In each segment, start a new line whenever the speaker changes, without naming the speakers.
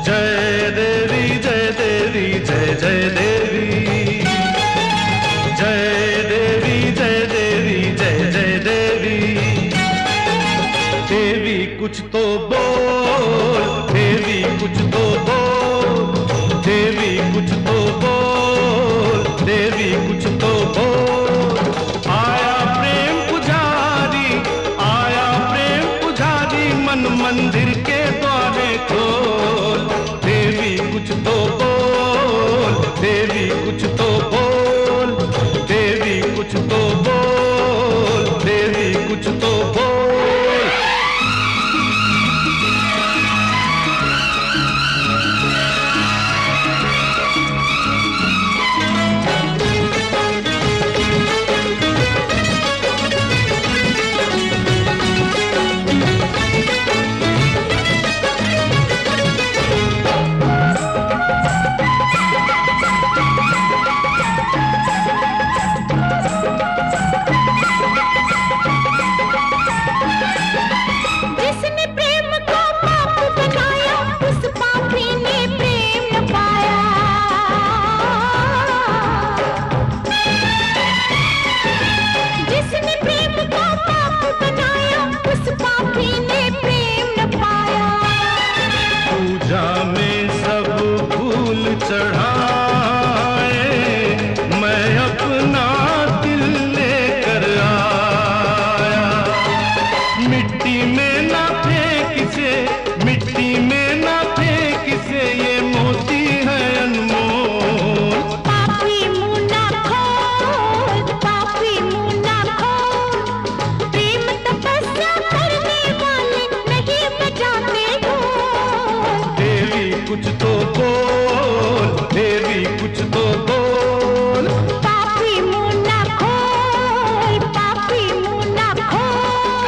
जय देवी जय देवी जय जय देवी, जय देवी जय देवी जय जय देवी। देवी कुछ तो बोल, देवी कुछ तो बोल, देवी कुछ तो बोल, देवी कुछ तो बोल। आया प्रेम पुजारी, आया प्रेम पुजारी, मन मंदिर के द्वारे खोल। देवी कुछ तो बोल, देवी कुछ तो बोल, देवी कुछ तो बोल, देवी कुछ तो बोल। चढ़ाए मैं अपना दिल लेकर आया, मिट्टी में ना फेंक से, मिट्टी में ना फेंक से, ये मोती है अनमोल।
पापी मुंह ना खोल, पापी मुंह ना खोल, प्रेम तपस्या करने वाले नहीं बजाते ढोल।
देवी कुछ तो बोल, देवी कुछ तो बोल।
पापी मुंह ना खोल, पापी मुंह ना खोल।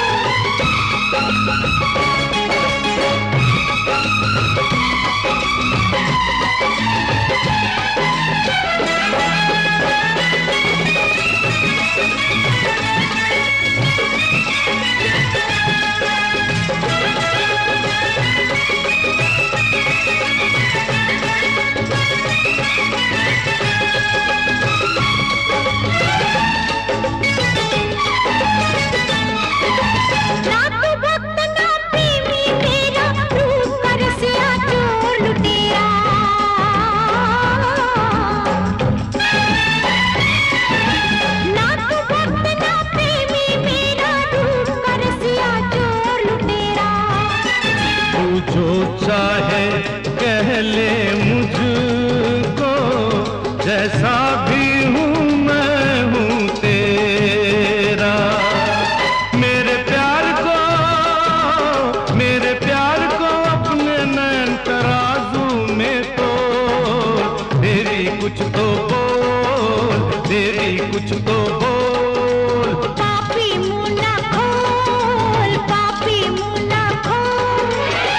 जो चाहे कह ले मुझको, जैसा भी हूँ मैं हूँ तेरा। मेरे प्यार को अपने नैन तराजू में तो, देवी कुछ तो बोल, देवी कुछ तो बोल।
पापी मुंह ना खोल, पापी मुंह ना खोल।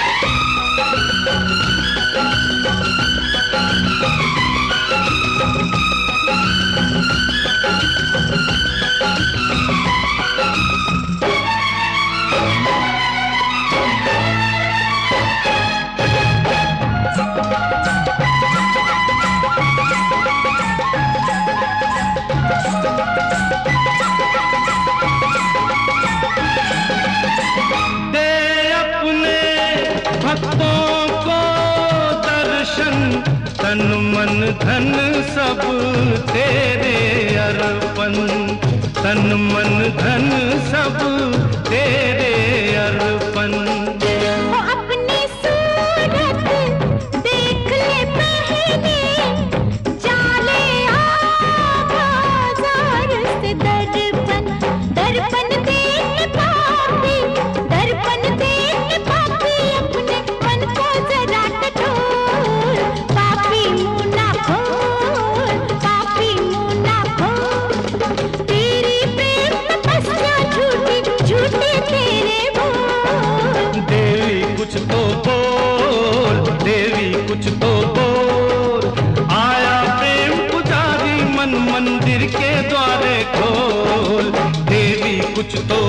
भक्तों को दर्शन, तन मन धन सब तेरे अर्पण, तन मन धन सब तेरे अर्पण।
अपनी सूरत देख ले पहले, चाले आ बाजार से दर्पण, दर्पण देख पापी, दर्पण देख पापी, अपने मन को जरा टटोल। पापी मुंह ना खोल, पापी मुंह ना खोल, तेरी प्रेम तपस्या झूठी, झूठे तेरे बोल।
देवी कुछ तो बोल, देवी कुछ तो बोल। आया प्रेम पुजारी, मन मंदिर के द्वारे खोल। देवी कुछ तो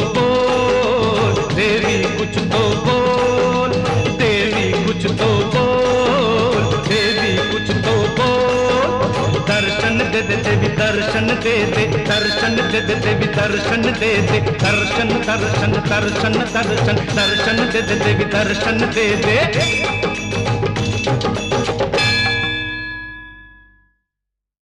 बोल, देवी कुछ तो बोल, देवी कुछ तो बोल। दे, दर्शन दे दे देवी दर्शन दे दे, दर्शन दर्शन दर्शन दर्शन दर्शन दे दे देवी दर्शन दे दे।